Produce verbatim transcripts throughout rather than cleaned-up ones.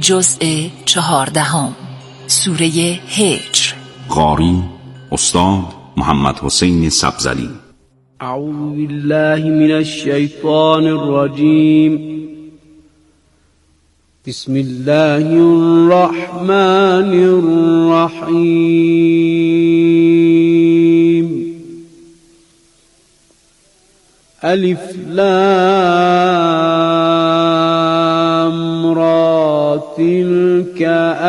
جزء چهاردهم، سوره هجر. قاری استاد محمد حسین سبزلی. اعوذ بالله من الشیطان الرجیم. بسم الله الرحمن الرحیم. الف لام را تلك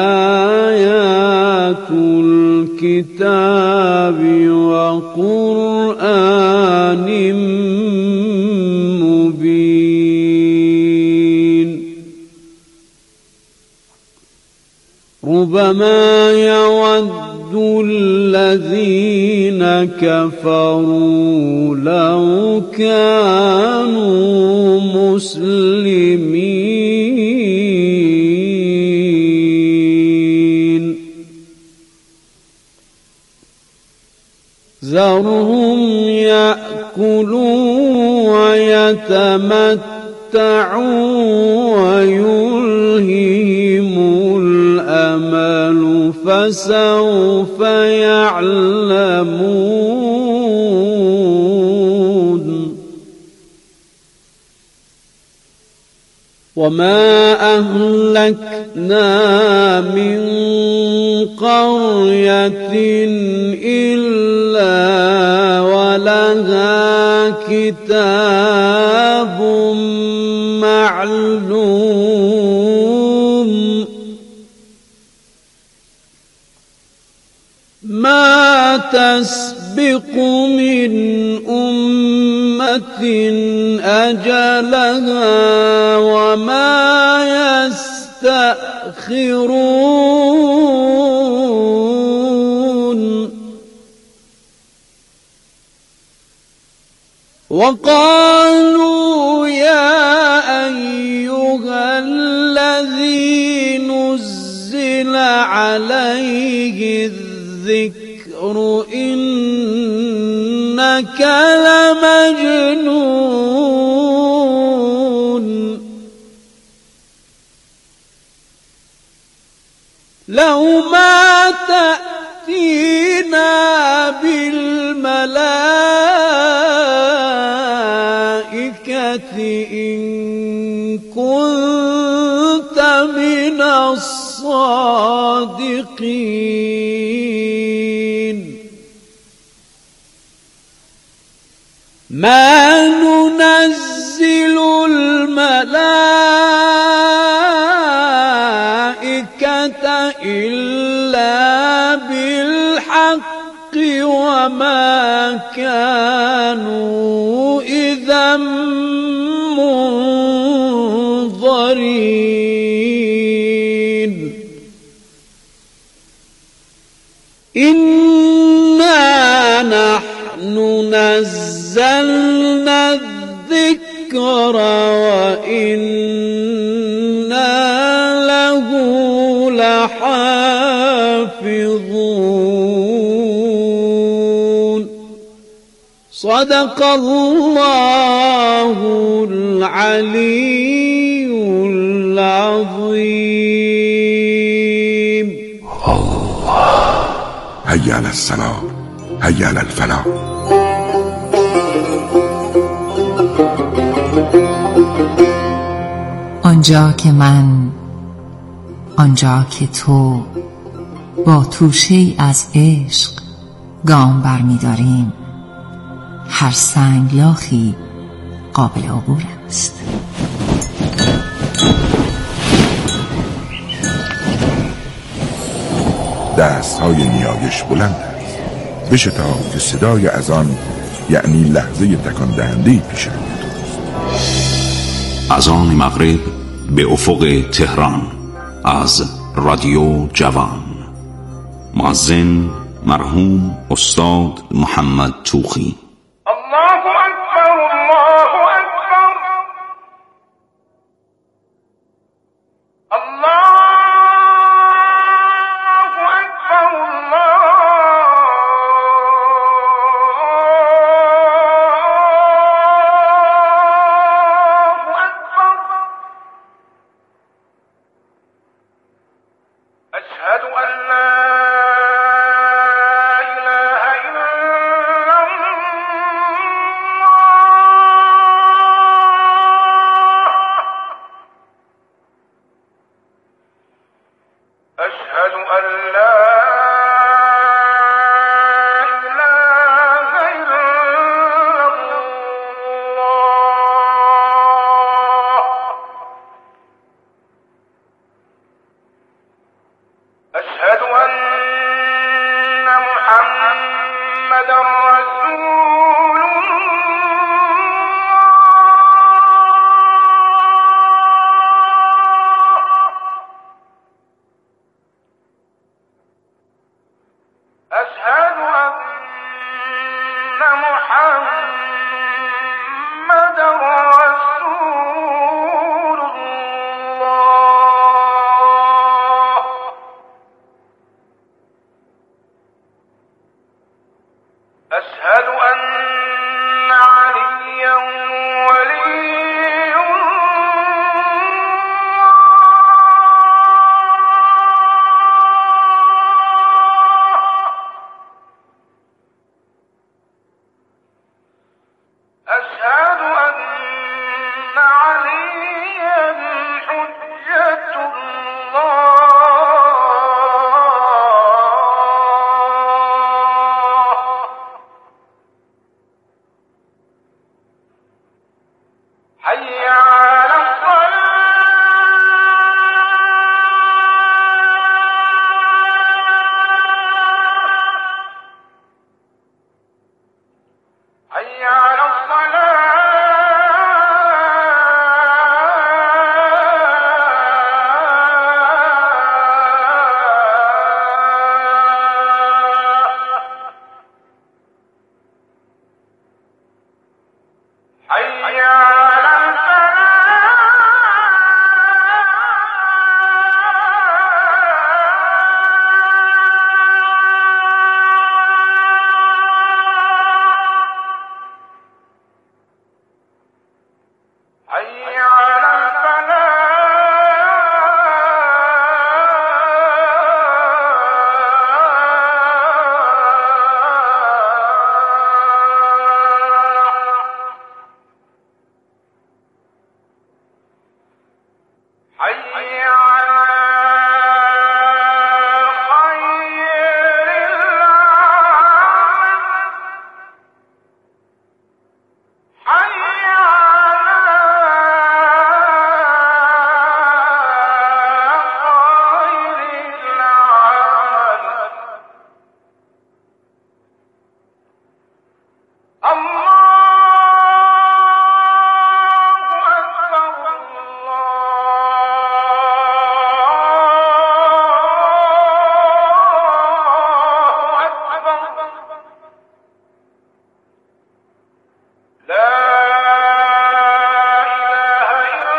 آیات الكتاب وقرآن مبین. ربما يود الذين كفروا لو كانوا مسلمين. ذرهم يأكلوا ويتمتعوا ويلههم الأمل فسوف يعلمون. وما أهلكنا من قرية إلا ولها كتاب معلوم. ما تسبق من أمة أجلها وما يستأخرون. وقالوا يا أيها الذي نزل عليه الذكر إنك لمجنون. لو ما تأتينا بالملائكة إن كنت من الصادقين. ما ننزل الملائكة إلا بالحق وما كانوا إذا منظرين. إنا نحن نزلنا الذكر وإنا له لحافظون. صدق الله العلي العظيم. الله. هيا على الصلاة، هيا على الفلاح. آنجا که من، آنجا که تو با توشه‌ای از عشق گام برمی داریم، هر سنگلاخی قابل عبور است. دست های نیایش بلند است. بشتاب که صدای اذان یعنی لحظه تکان دهنده پیش روی توست. اذان مغرب به افق تهران از رادیو جوان. مؤذن مرحوم استاد محمد توخی. الله اکبر، الله اکبر، الله اکبر، الله اکبر. أشهد أن لا إله إلا الله أشهد أن لا إله إلا الله أشهد أن محمدا رسول الله أشهد أن محمدا رسول الله أشهد أن عليا ولي أشهد أن عليا حجة الله حي على الصلاة حي على الصلاة حي على حي على الفلاح حي على خير العمل حي على خير العمل الله أكبر الله أكبر لا إله إلا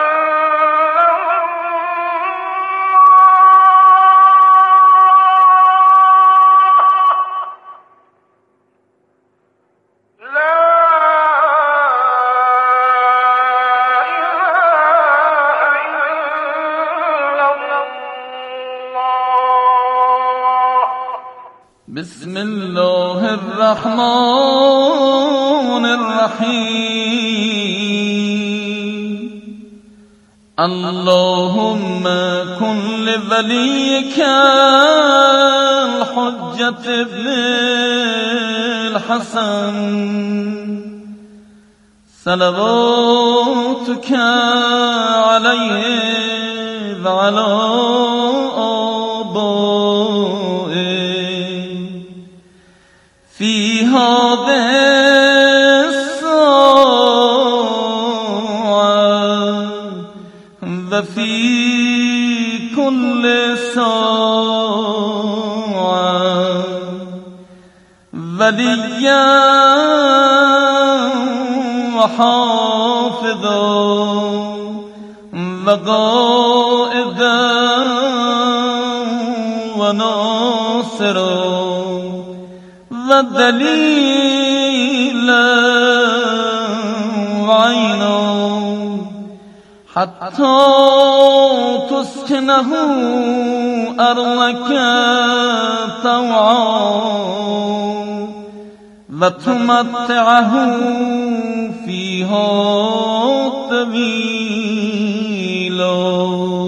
الله لا بسم الله الرحمن الرحيم اللهم كن لوليك الحجة ابن الحسن صلواتك عليه وعلى آبائه في هذه الساعة وفي كل ساعة وليا وحافظا وقائدا وناصرا ودليلا وعينا حتی تسکنه ارضک طوعا و تمتعه فیها طویلا.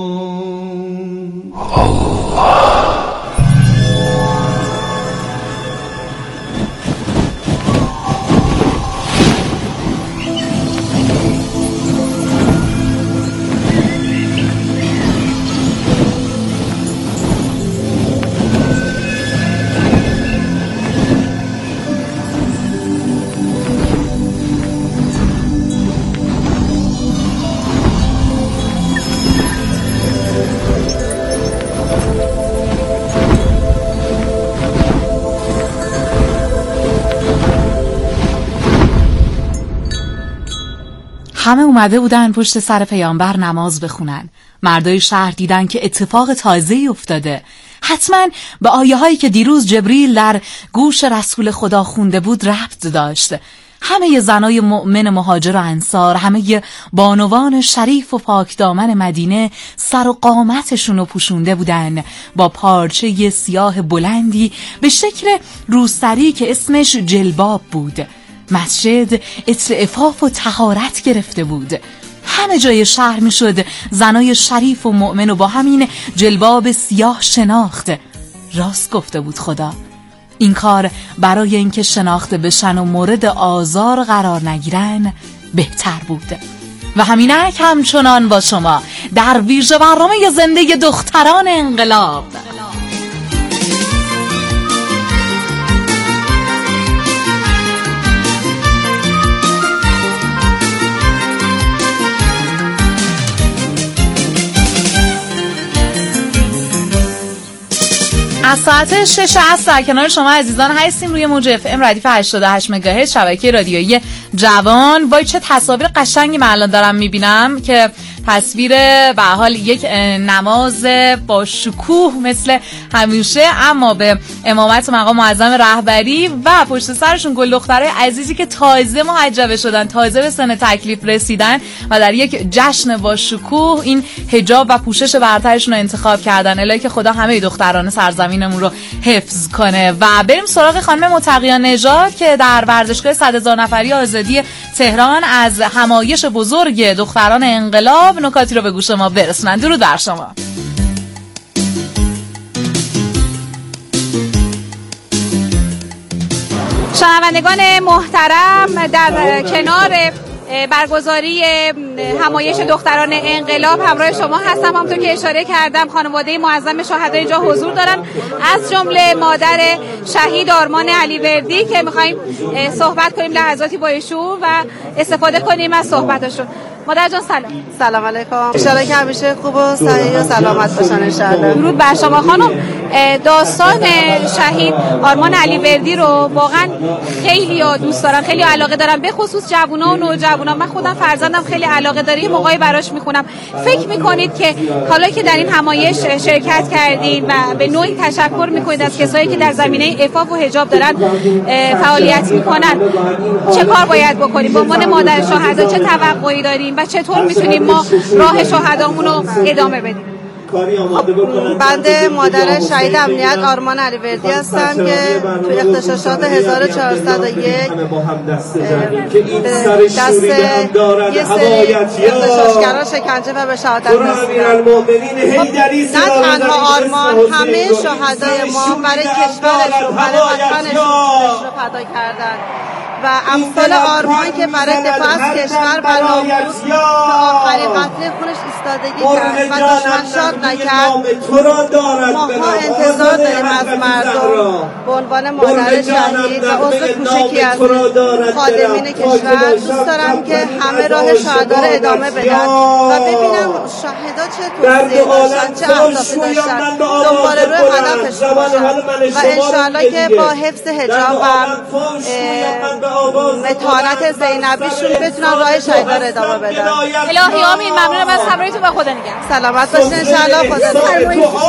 همه اومده بودن پشت سر پیامبر نماز بخونن. مردای شهر دیدن که اتفاق تازه‌ای افتاده. حتما به آیه هایی که دیروز جبریل در گوش رسول خدا خونده بود ربط داشت. همه زنای مؤمن مهاجر و انصار، همه بانوان شریف و پاک دامن مدینه سر و قامتشون رو پوشونده بودن با پارچه سیاه بلندی به شکل روسری که اسمش جلباب بود. مسجد عطر عفاف و طهارت گرفته بود. همه جای شهر میشد زنای شریف و مؤمن و با همین جلباب سیاه شناخت. راست گفته بود خدا. این کار برای اینکه شناخته بشن و مورد آزار قرار نگیرن بهتر بود. و همینک همچنان با شما در ویژه برنامه زنده دختران انقلاب. از ساعت شش عصر در کنار شما عزیزان هستیم روی موج اف ام ردیف هشتاد و هشت مگاهرتز شبکه رادیویی جوان. وای چه تصاویر قشنگی من الان دارم میبینم که تصویر به حال یک نماز با شکوه مثل همیشه، اما به امامت مقام معظم رهبری و پشت سرشون گل دخترای عزیزی که تازه محجبه شدن، تازه به سن تکلیف رسیدن و در یک جشن با شکوه این حجاب و پوشش برترشون رو انتخاب کردن. الهی که خدا همه دختران سرزمینمون رو حفظ کنه. و بریم سراغ خانم متقیه نژاد که در ورزشگاه صد هزار نفری آزادی تهران از همایش بزرگ دختران انقلاب نکاتی رو به گوش ما برسونن. درود بر شما. شنوندگان محترم، در کنار برگزاری همایش دختران انقلاب همراه شما هستم. همونطور که اشاره کردم خانواده معظم شهدا اینجا حضور دارن، از جمله مادر شهید آرمان علیوردی که می‌خوایم صحبت کنیم لحظاتی با ایشون و استفاده کنیم از صحبتشون. مادر جان سلام. سلام علیکم. ان شاءالله که همیشه خوب و صحیح و سلامت باشن ان شاءالله. درود بر شما خانم. داستان شهید آرمان علیوردی رو واقعا خیلی ها دوست دارن، خیلی علاقه دارن، به خصوص جوونا و نوجوانا. من خودم فرزندم خیلی علاقه داره، یه موقعی براش میخونم. فکر میکنید که حالا که در این همایش شرکت کردین و به نوعی تشکر میکنید از کسایی که در زمینه عفاف و حجاب دارن فعالیت میکنن، چه کار باید بکنیم؟ به عنوان مادر شهدا چه توقعی داریم و چطور میتونیم ما راه شهدامون رو ادامه بدیم؟ بنده مادر شهید امنیت آرمان علیوردی هستم که تو اغتشاشات هزار و چهارصد و یک دست یه سری اغتشاشگران شکنجه و به شهادت رسیدن. نه تنها آرمان، همه شهدای ما برای کشورشون، برای وطنشون رو فدا کردن و امثال آرمان که برای دفاع از کشور و ناموس تا آخرین قطره خونش ایستادگی کرد و دشمن شاد نکرد. ماها انتظار داریم از مردم به عنوان مادر شهید و عضو کوچکی از خادمین کشور دوست دارم که همه راه شهدا رو ادامه بدن و ببینم شهدا چه توصیه داشتن، چه اهدافی داشتن، دنبال روی هدفشون باشن و انشاءالله که با حفظ حجاب و متانت زینبیشون بتونن راه شهدا رو ادامه بدن. الهی آمین. ممنونم از همراهیتون و خدا نگهدار. سلامت باشین ان شاء الله. خدا نگهدار.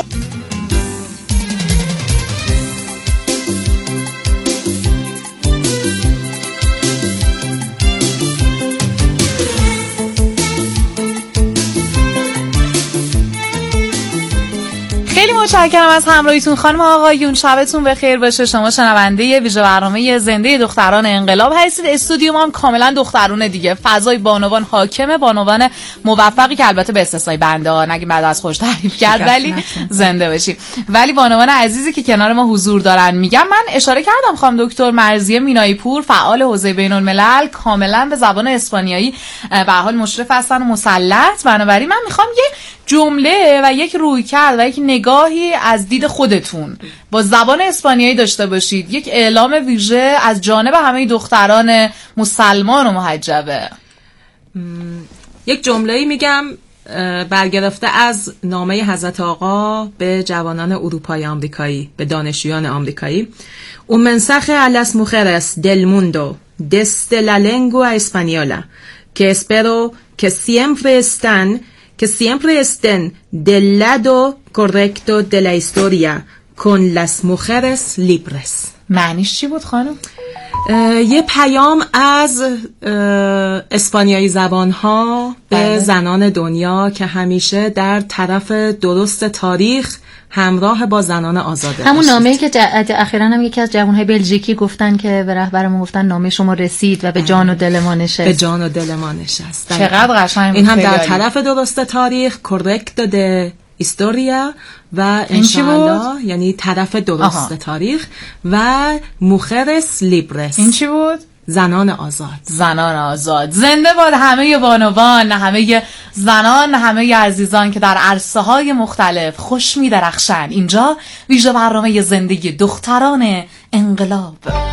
خیلی متشکرم از همراهیتون خانم آقایون. شبتون بخیر باشه. شما شنونده ویژه برنامه زنده دختران انقلاب هستید. استودیو ما هم کاملا دخترونه دیگه. فضای بانوان حاکمه، بانوان موفقی که البته به استثنای بنده ها نگیم بعد از خوش تعریف کرد ولی زنده باشیم. ولی بانوان عزیزی که کنار ما حضور دارن. میگم من اشاره کردم خانم دکتر مرضیه مینایی پور فعال حوزه بین الملل کاملا به زبان اسپانیایی به حال مشرف هستن و مسلط. بنابراین من میخوام یه جمله و یک رویکرد و یک نگاهی از دید خودتون با زبان اسپانیایی داشته باشید. یک اعلام ویژه از جانب همه دختران مسلمان و محجبه. یک جمله‌ای میگم برگرفته از نامه حضرت آقا به جوانان اروپایی آمریکایی، به دانشجویان آمریکایی. Un mensaje a las mujeres del mundo desde la lengua española que espero que siempre están que siempre estén del lado correcto de la historia con las mujeres libres. معنیش چی بود خانم؟ یه پیام از اسپانیایی زبان‌ها به زنان دنیا که همیشه در طرف درست تاریخ همراه با زنان آزاده همون نامه‌ای که اخیراً هم یکی از جوان‌های بلژیکی گفتن که به رهبرمون گفتن نامه شما رسید و به جان و دل ما نشست. به جان و دل ما نشست. چقدر قشنگ. این هم در طرف درست تاریخ، correcto de historia و انشاءالله یعنی طرف درست آها. تاریخ و mujeres libres. این چی بود؟ زنان آزاد. زنان آزاد. زنده باد همه بانوان، همه زنان، همه عزیزان که در عرصه های مختلف خوش می درخشن. اینجا ویژه برنامه زندگی دختران انقلاب.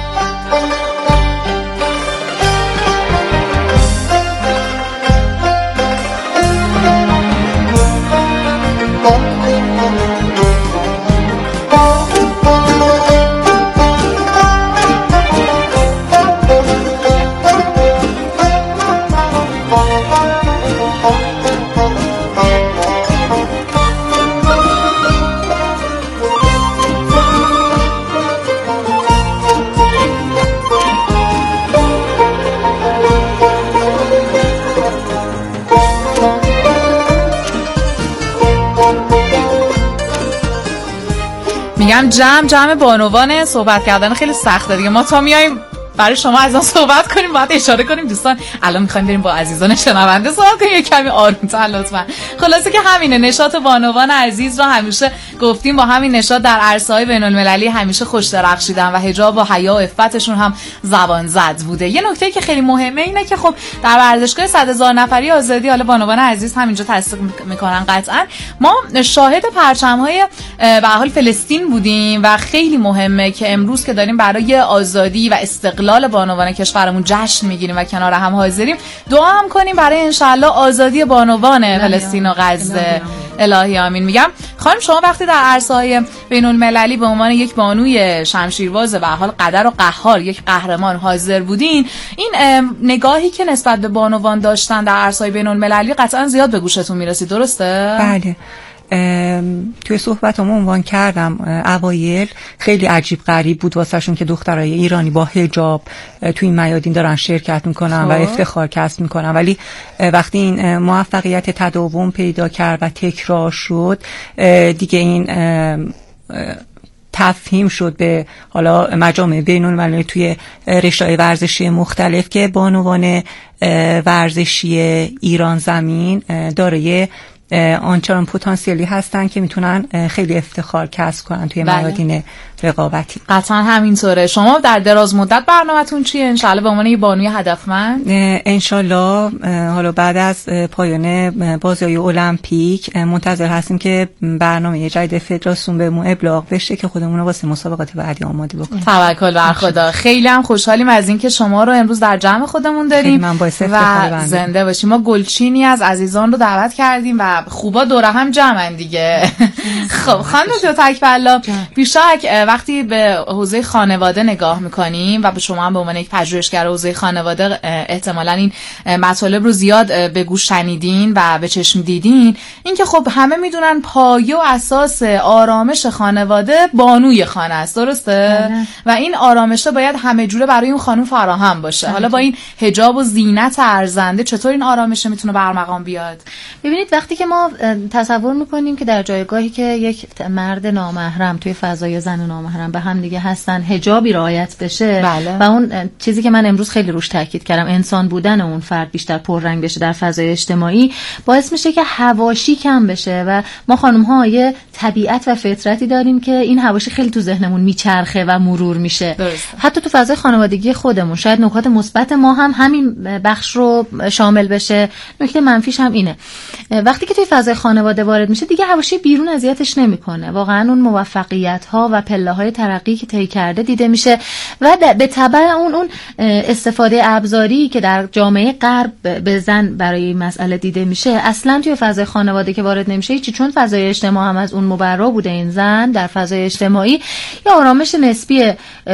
میگم جمع جمع بانوان صحبت کردن خیلی سخته دیگه. ما تا میایم برای شما از آن صحبت کنیم باید اشاره کنیم دوستان الان میخوایم بریم با عزیزان شنونده صحبت کنیم، کمی آروم‌تر لطفا. خلاصه که همینه، نشاط بانوان عزیز را همیشه گفتیم با همین نشاط در عرصه‌های بین‌المللی همیشه خوش درخشیدن و حجاب و حیا و عفتشون هم زبان زد بوده. یه نکته که خیلی مهمه اینه که خب در ورزشگاه صد هزار نفری آزادی حالا بانوان عزیز همینجا تصدیق میکنن قطعا ما شاهد پرچم‌های به حال فلسطین بودیم و خیلی مهمه که امروز که داریم برای آزادی و استقلال بانوان کشورمون جشن میگیریم و کنار هم حاضریم دعا هم کنیم برای انشالله آزادی بانوان فلسطین و غزه. الهی آمین. میگم خانم شما وقتی در عرصه‌های بین‌المللی به عنوان یک بانوی شمشیرباز به حال قدر و قهار یک قهرمان حاضر بودین، این نگاهی که نسبت به بانوان داشتن در عرصه‌های بین‌المللی قطعا زیاد به گوشتون میرسید، درسته؟ بله. توی صحبتم عنوان کردم اوایل خیلی عجیب غریب بود واسهشون که دخترای ایرانی با حجاب توی این میادین دارن شرکت میکنن و افتخار کسب میکنن، ولی وقتی این موفقیت تداوم پیدا کرد و تکرار شد دیگه این تفهیم شد به حالا مجامع بین‌المللی توی رشته‌های ورزشی مختلف که بانوان ورزشی ایران زمین دارای آنچنان پتانسیلی هستن که میتونن خیلی افتخار کسب کنن توی بله. میادین رقابتی. قطعا همینطوره. شما در دراز مدت برنامه‌تون چیه انشالله به عنوان یه بانوی هدفمند؟ انشالله حالا بعد از پایان بازی‌های المپیک منتظر هستیم که برنامه جدید فدراسیون بهمون ابلاغ بشه که خودمون رو واسه مسابقات بعدی آماده بکنیم. توکل بر خدا. خیلی هم خوشحالیم از اینکه شما رو امروز در جمع خودمون داریم من باعث و زنده باشیم. ما گلچینی از عزیزان رو دعوت کردیم و خوبا دوره هم جمعن دیگه. خب خانم دکتر تکبرلا بیشک وقتی به حوزه خانواده نگاه میکنیم و به شما هم به عنوان یک پژوهشگر حوزه خانواده احتمالاً این مطالب رو زیاد به گوش شنیدین و به چشم دیدین، این که خب همه میدونن پایه و اساس آرامش خانواده بانوی خانه است، درسته؟ و این آرامش باید همه جوره برای اون خانم فراهم باشه. حالا با این حجاب و زینت ارزنده چطور این آرامش میتونه برمقام بیاد؟ ببینید وقتی که که ما تصور میکنیم که در جایگاهی که یک مرد نامحرم توی فضای زن نامحرم به هم دیگه هستن حجابی رعایت بشه بله. و اون چیزی که من امروز خیلی روش تاکید کردم انسان بودن اون فرد بیشتر پررنگ بشه در فضای اجتماعی باعث میشه که حواشی کم بشه و ما خانم ها یه طبیعت و فطرتی داریم که این حواشی خیلی تو ذهنمون میچرخه و مرور میشه. درست. حتی تو فضای خانوادگی خودمون شاید نکات مثبت ما هم همین بخش رو شامل بشه، نکته منفیش هم اینه. وقتی که توی فضای خانواده وارد میشه دیگه حواشی بیرون اذیتش نمیکنه، واقعا اون موفقیت ها و پله های ترقی که طی کرده دیده میشه و به تبع اون اون استفاده ابزاری که در جامعه غرب به زن برای این مسئله دیده میشه اصلا توی فضای خانواده که وارد نمیشه هیچی، چون فضای اجتماع هم از اون مبرا بوده. این زن در فضای اجتماعی یا آرامش نسبی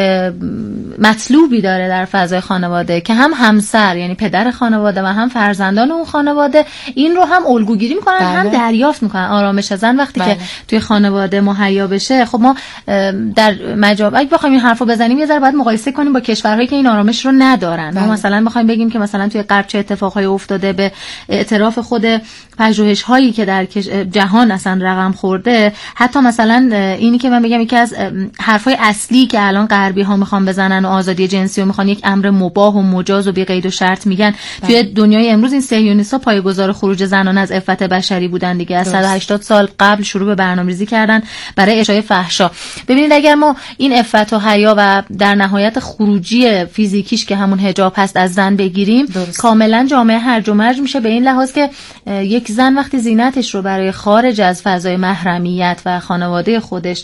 مطلوبی داره در فضای خانواده که هم همسر یعنی پدر خانواده و هم فرزندان اون خانواده این رو هم الگوگیری میکنن. بله. هم دریافت میکنن. آرامش زن وقتی بله. که توی خانواده مهیا بشه، خب ما در مجاب اگه بخوایم این حرفو بزنیم یه ذره باید مقایسه کنیم با کشورهایی که این آرامش رو ندارن. بله. ما مثلا بخوایم بگیم که مثلا توی غرب چه اتفاقایی افتاده به اعتراف خود پژوهش‌هایی که در جهان اصلا رقم خورده، حتی مثلا اینی که من بگم یکی از حرفای اصلی که الان غربی ها میخوان بزنن و آزادی جنسی و میخوان یک امر مباح و مجاز و بی قید و شرط میگن، توی دنیای امروز این صهیونیست‌ها پایه‌گذار خروج زنان از عفت بشری بودن دیگه. از صد و هشتاد سال قبل شروع به برنامه‌ریزی کردن برای اشاعه فحشا. ببینید اگر ما این عفت و حیا و در نهایت خروجی فیزیکیش که همون حجاب هست از زن بگیریم، درست. کاملا جامعه هرج و مرج میشه به این لحاظ که یک زن وقتی زینتش رو برای خارج از فضای محرمیت و خانواده خودش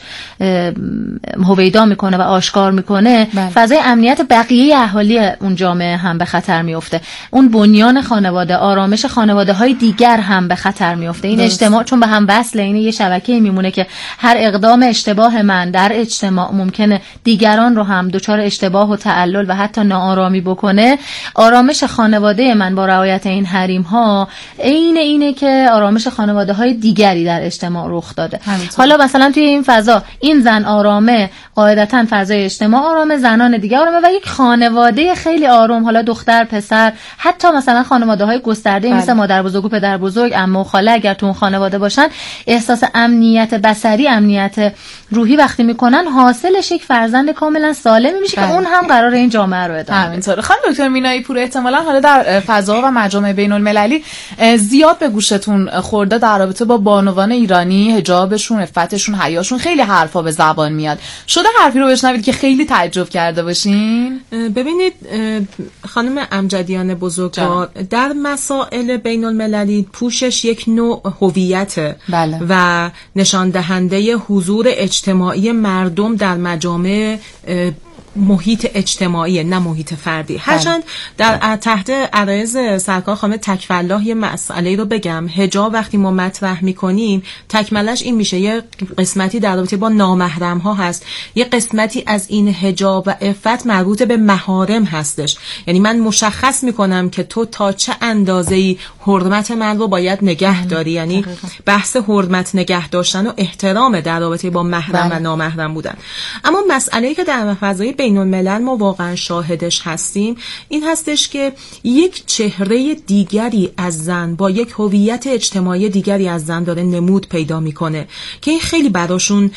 هویدا میکنه و آشکار میکنه، بله. فضای امنیت بقیه اهالی اون جامعه هم به خطر میفته. اون بنیان خانواده، آرامش خانواده های دیگر هم به خطر میفته. این درست. اجتماع چون به هم وصله، این یه شبکه‌ای میمونه که هر اقدام اشتباه من در اجتماع ممکنه دیگران رو هم دچار اشتباه و تعلل و حتی ناآرامی بکنه. آرامش خانواده من با رعایت این حریم ها عین اینه که آرامش خانواده های دیگری در اجتماع رخ داده. همینطور. حالا مثلا توی این فضا این زن آرامه، قاعدتاً فضای اجتماع آرامه، زنان دیگه آرامه و یک خانواده خیلی آروم، حالا دختر پسر، حتی مثلا خانواده های گسترده مثل مادر بزرگ و پدر بزرگ، عمه و خاله اگر تو اون خانواده باشن، احساس امنیت بصری، امنیت روحی وقتی میکنن، حاصلش یک فرزند کاملا سالم میشه که اون هم قرار این جامعه رو ادامه بده. همینطوره. خانم دکتر مینایی پور، احتمالاً حالا در فضا و مجامع بین‌المللی زیاد به گوشتون خورده در رابطه با بانوان ایرانی، حجابشون، عفتشون، حیاشون، خیلی حرفا به زبان میاد. شده حرفی رو بشنوید که خیلی تعجب کرده باشین؟ ببینید خانم امجدیان بزرگوار، در مسائل بین المللی پوشش یک نوع هویت بله. و نشان دهنده حضور اجتماعی مردم در مجامع محیط اجتماعی، نه محیط فردی. هرچند در تحت عرایض سرکار خانم تکفالله یه مسئله رو بگم، حجاب وقتی ما مطرح میکنیم تکملش این میشه یه قسمتی در رابطه با نامحرم ها هست، یه قسمتی از این حجاب و عفت مربوط به محارم هستش. یعنی من مشخص میکنم که تو تا چه اندازه‌ای حرمت من رو باید نگه داری، یعنی بحث حرمت نگه داشتن و احترام در رابطه با محرم و نامحرم بودن. اما مسئله‌ای که در فضای بین الملل ما واقعا شاهدش هستیم این هستش که یک چهره دیگری از زن با یک هویت اجتماعی دیگری از زن داره نمود پیدا میکنه که این خیلی براشون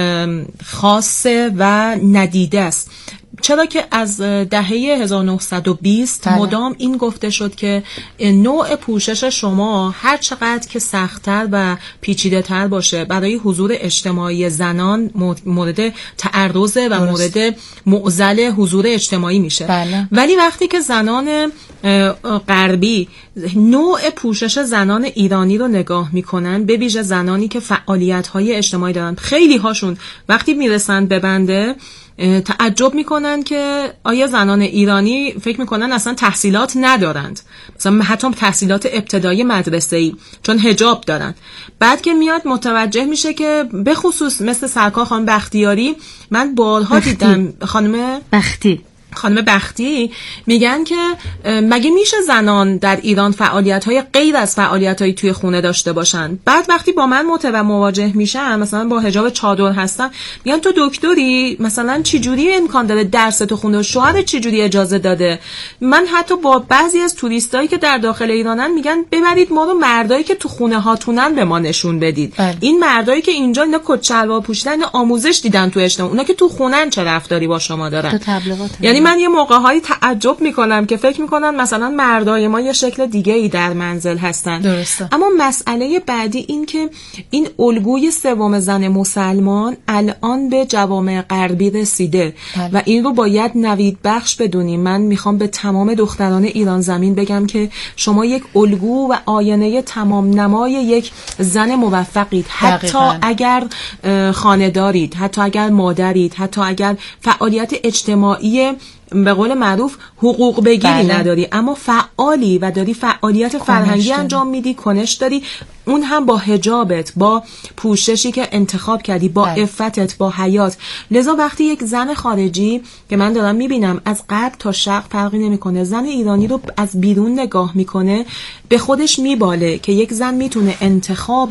خاصه و ندیده است. چرا که از دهه هزار و نهصد و بیست بله. مدام این گفته شد که نوع پوشش شما هر چقدر که سخت‌تر و پیچیده تر باشه برای حضور اجتماعی زنان مورد تعرض و مورد معضل حضور اجتماعی میشه. بله. ولی وقتی که زنان غربی نوع پوشش زنان ایرانی رو نگاه میکنن، به ویژه زنانی که فعالیت‌های اجتماعی دارن، خیلی هاشون وقتی میرسن به بنده تعجب میکنن که آیا زنان ایرانی فکر میکنن اصلا تحصیلات ندارند، مثلا حتی تحصیلات ابتدایی مدرسه‌ای، چون حجاب دارن. بعد که میاد متوجه میشه که به خصوص مثل سرکار خانم بختیاری، من بارها بختی. دیدم خانم بختی خانم بختی میگن که مگه میشه زنان در ایران فعالیت‌های غیر از فعالیت‌های توی خونه داشته باشن؟ بعد وقتی با من متو مواجه میشن، مثلا با حجاب چادر هستم، میگن تو دکتری، مثلا چی جوری امکان داره درس تو خونه؟ شوهر چی جوری اجازه داده؟ من حتی با بعضی از توریستایی که در داخل ایرانن میگن ببرید ما رو مردایی که تو خونه هاتونن به ما نشون بدید. بله. این مردایی که اینجا اینا کت شلوار پوشیدن، اینا آموزش دیدن تو اجتماع، اونا که تو خونن چه رفتاری با شما دارن؟ تو تبلیغات. یعنی من یه موقع‌هایی تعجب میکنم که فکر میکنن مثلا مردای ما یه شکل دیگه ای در منزل هستن. درسته. اما مسئله بعدی این که این الگوی سوم زن مسلمان الان به جوامع غربی رسیده. بله. و این رو باید نوید بخش بدونیم. من میخوام به تمام دختران ایران زمین بگم که شما یک الگو و آینه تمام نمای یک زن موفقید. حتی دقیقاً. اگر خانه دارید، حتی اگر مادرید، حتی اگر فعالیت اجتماعی به قول معروف حقوق بگیری بله. نداری، اما فعالی و داری فعالیت فرهنگی انجام میدی، کنش داری، اون هم با حجابت، با پوششی که انتخاب کردی، با بله. عفتت، با حیات. لذا وقتی یک زن خارجی که من دارم میبینم از غرب تا شرق فرقی نمیکنه، زن ایرانی رو از بیرون نگاه میکنه، به خودش میباله که یک زن میتونه انتخاب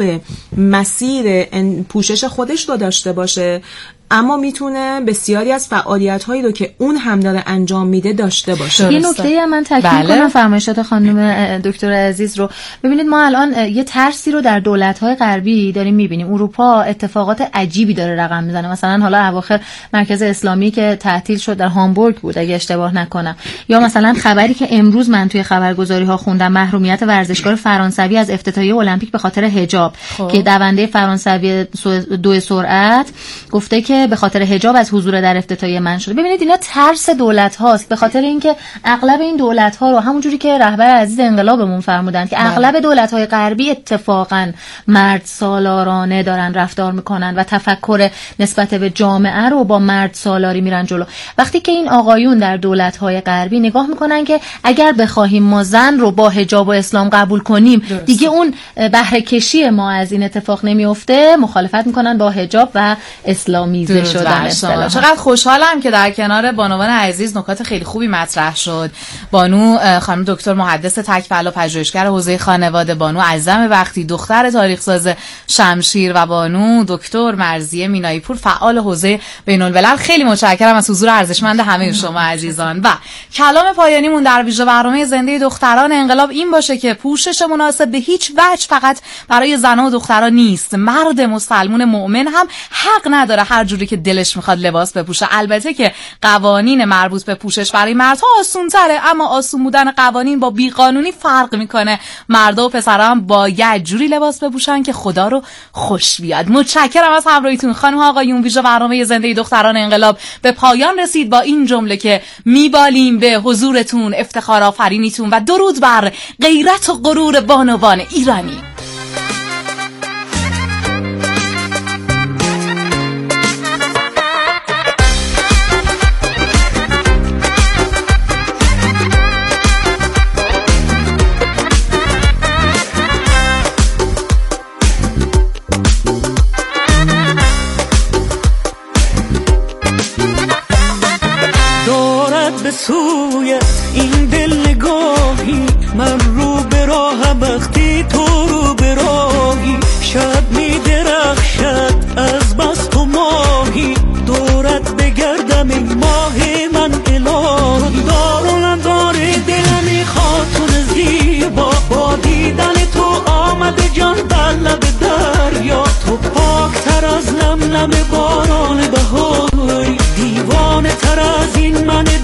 مسیر پوشش خودش رو داشته باشه، اما میتونه بسیاری از فعالیت‌هایی رو که اون هم داره انجام میده داشته باشه. یه نکته هم من تاکید بله. کنم فرمایشات خانم دکتر عزیز رو. ببینید ما الان یه ترسی رو در دولت‌های غربی داریم میبینیم. اروپا اتفاقات عجیبی داره رقم میزنه. مثلا حالا اواخر مرکز اسلامی که تعطیل شد در هامبورگ بود اگه اشتباه نکنم، یا مثلا خبری که امروز من توی خبرگزاری‌ها خوندم، محرومیت ورزشکار فرانسوی از افتتاحیه المپیک به خاطر حجاب خوب. که دونده فرانسوی دو سرعت گفته که به خاطر حجاب از حضور در افتتاحیه منع شده. ببینید اینا ترس دولت هاست، به خاطر اینکه اغلب این دولت ها رو همونجوری که رهبر عزیز انقلابمون فرمودن که اغلب دولت های غربی اتفاقا مرد سالارانه دارن رفتار میکنن و تفکر نسبت به جامعه رو با مرد سالاری میرن جلو. وقتی که این آقایون در دولت های غربی نگاه میکنن که اگر بخوایم ما زن رو با حجاب و اسلام قبول کنیم درست. دیگه اون بهره کشی ما از این اتفاق نمیفته، مخالفت میکنن با حجاب و اسلامی شدن. چقدر خوشحالم که در کنار بانوان عزیز نکات خیلی خوبی مطرح شد. بانو خانم دکتر محدث تکفلا، پژوهشگر حوزه خانواده، بانو عزم بختی دختر تاریخ ساز شمشیر و بانو دکتر مرضیه مینایی پور فعال حوزه بین‌الملل. خیلی متشکرم از حضور ارزشمند همه شما عزیزان. و کلام پایانیمون در ویژه برنامه زنده دختران انقلاب این باشه که پوشش مناسب به هیچ وجه فقط برای زنان و دختران نیست. مرد مسلمان مؤمن هم حق نداره هر جوری که دلش میخواد لباس بپوشه. البته که قوانین مربوط به پوشش برای مردها آسون تره، اما آسون بودن قوانین با بیقانونی فرق میکنه. مردا و پسرا هم باید جوری لباس بپوشن که خدا رو خوش بیاد. متشکرم از همراهیتون خانم ها آقایون. ویژه برنامه زنده دختران انقلاب به پایان رسید با این جمله که میبالیم به حضورتون، افتخار آفرینیتون و درود بر غیرت و غرور بانوان ایرانی. سویت این دل نگاهی، من رو به راه وقتی تو رو به راهی، شب می درخشد از بس تو ماهی، دورت بگردم این ماه من الهی، دارم داره دلمی خاتون زیبا، با دیدن تو آمده جان در لب دریا، تو پاکتر از لم لم باران بهاری، دیوانه تر از این من